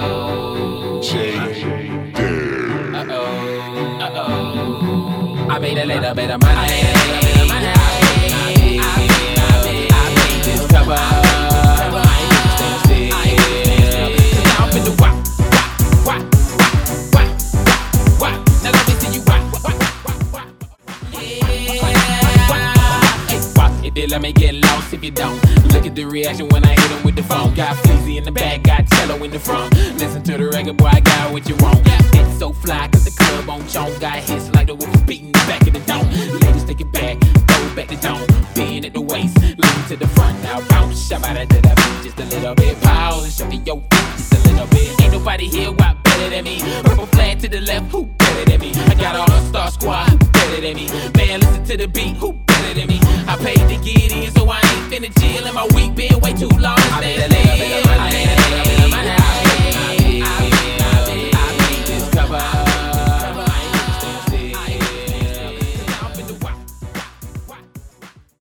I made a little bit of money. I made this cover. I ain't stand still. Cause now I'm finna wop. Now let me see you wop. Watch it, let me get lost if you don't. Look at the reaction when I hit him with the phone. Got Fleazy in the back, got cello in the front. Listen to the record, boy, I got what you want. It's so fly, cause the club on chon. Got hits like the wolf beating the back of the dome. Ladies, take it back, go back to dome. Being at the waist, lean to the front. Now bounce, shabba da da da, just a little bit. Pause, show me your feet, just a little bit. Ain't nobody here why better than me. Purple flag to the left, who better than me? I got all star squad, who better than me? Man, listen to the beat, who better than me? I paid to get in, so I ain't finna chill. And my week been way too long.